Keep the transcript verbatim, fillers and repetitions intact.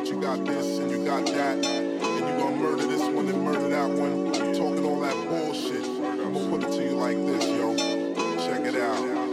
that you got this and you got that, and you gonna murder this one and murder that one, talking all that bullshit. I'ma put it to you like this, yo. Check it out.